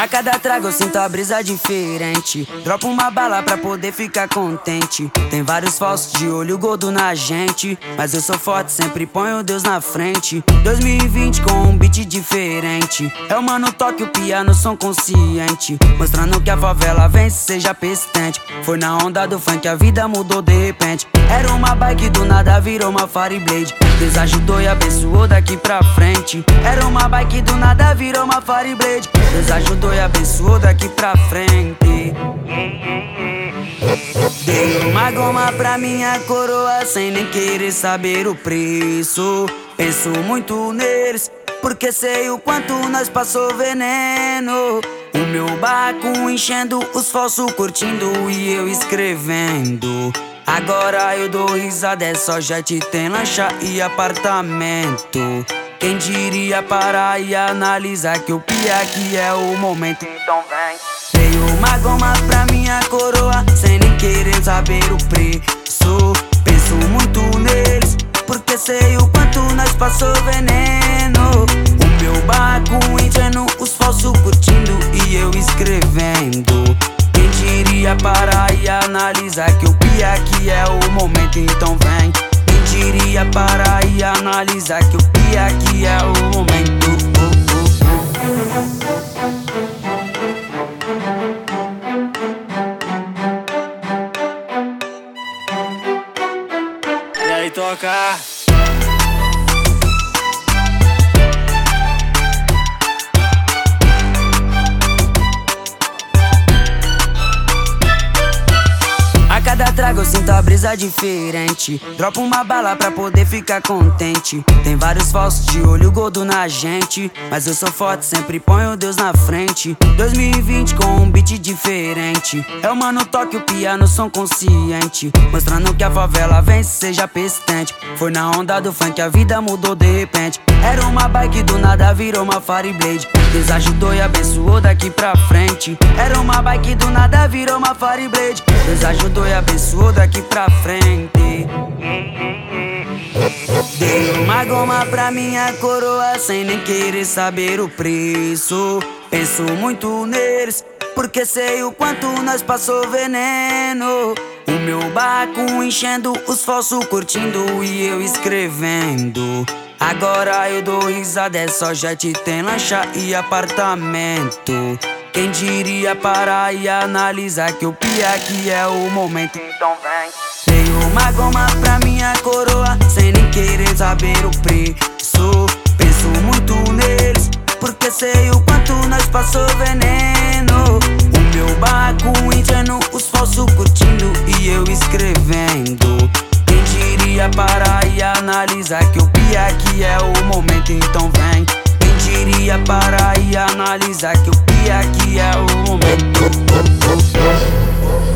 A cada trago eu sinto a brisa diferente. Dropo uma bala pra poder ficar contente. Tem vários falsos de olho gordo na gente, mas eu sou forte, sempre ponho Deus na frente. 2020 com um beat diferente. É o mano toque o piano, som consciente, mostrando que a favela vence, seja persistente. Foi na onda do funk, a vida mudou de repente. Era uma bike, do nada virou uma Fireblade. Deus ajudou e abençoou daqui pra frente. Era uma bike, do nada virou uma Fireblade. Deus ajudou e abençoou daqui pra frente. Dei uma goma pra minha coroa sem nem querer saber o preço. Penso muito neles, porque sei o quanto nós passou veneno. O meu barco enchendo, os falsos curtindo e eu escrevendo. Agora eu dou risada, é só jet, tem lancha e apartamento. Quem diria parar e analisar que o pior aqui é o momento, então vem. Dei uma goma pra minha coroa sem nem querer saber o preço. Penso muito neles, porque sei o quanto nós passou veneno. O meu barco enchendo, os falsos curtindo e eu escrevendo. Quem diria parar e analisar que o pior aqui é o momento, então vem. Quem diria parar e analisar que o pior aqui é o momento. E aí, toca. A cada trago eu sinto a brisa diferente. Dropo uma bala pra poder ficar contente. Tem vários falsos de olho gordo na gente, mas eu sou forte, sempre ponho Deus na frente. 2020 com um beat diferente. É o mano toque o piano, som consciente, mostrando que a favela vence, seja persistente. Foi na onda do funk, a vida mudou de repente. Era uma bike, do nada virou uma Fireblade. Deus ajudou e abençoou daqui pra frente. Era uma bike, do nada virou uma Fireblade. Deus ajudou e abençoou daqui pra frente. Dei uma goma pra minha coroa sem nem querer saber o preço. Penso muito neles, porque sei o quanto nós passou veneno. O meu barco enchendo, os falsos curtindo e eu escrevendo. Agora eu dou risada, é só jet, tem lancha e apartamento. Quem diria parar e analisar que o pior aqui é o momento, então vem. Dei uma goma pra minha coroa sem nem querer saber o preço. Penso muito neles, porque sei o quanto nós passou veneno. O meu barco enchendo, os falsos curtindo e eu escrevendo. Quem diria parar e analisar que o pior aqui é o momento, então vem. Quem diria parar e analisar que o pior aqui é o momento.